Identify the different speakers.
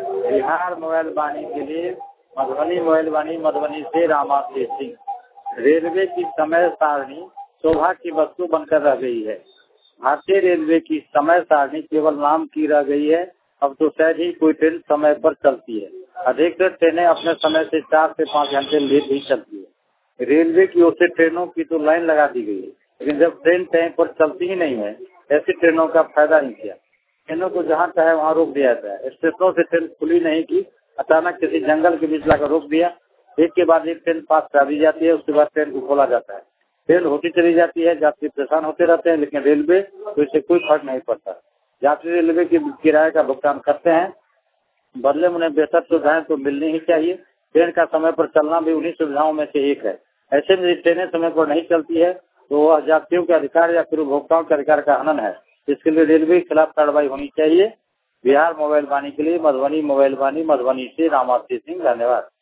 Speaker 1: Bihar mobile वाणी के लिए Madhubani mobile वाणी, मधुबनी से रामाश्री सिंह। रेलवे की समय सारणी शोभा की वस्तु बनकर रह गई है। भारतीय रेलवे की समय सारणी केवल नाम की रह गई है। अब तो शायद ही कोई ट्रेन समय पर चलती है। अधिकतर ट्रेनें अपने समय से 4 से 5 घंटे लेट ही चलती है। रेलवे की ओर से ट्रेनों की तो लाइन लगा दी गई है, लेकिन जब ट्रेन टाइम पर चलती ही नहीं है, ऐसी ट्रेनों का फायदा नहीं किया। ट्रेनों को जहाँ चाहे वहाँ रोक दिया जाता है। स्टेशनों से ट्रेन खुली नहीं की, अचानक किसी जंगल के बीच लाकर रोक दिया। एक के बाद एक ट्रेन पास करा दी जाती है, उसके बाद ट्रेन को खोला जाता है। ट्रेन होती चली जाती है, यात्री परेशान होते रहते हैं, लेकिन रेलवे तो इससे कोई फर्क नहीं पड़ता। यात्री रेलवे के किराए का भुगतान करते हैं, बदले में उन्हें बेहतर सुविधाएं तो मिलनी ही चाहिए। ट्रेन का समय पर चलना भी उन्हीं सुविधाओं में से एक है। ऐसे में यदि ट्रेनें समय पर नहीं चलती है तो वह यात्रियों के अधिकार या फिर उपभोक्ताओं के अधिकार का हनन है। इसके लिए रेलवे के खिलाफ कार्रवाई होनी चाहिए। बिहार मोबाइल वाणी के लिए मधुबनी मोबाइल वाणी, मधुबनी से रामाश्री सिंह। धन्यवाद।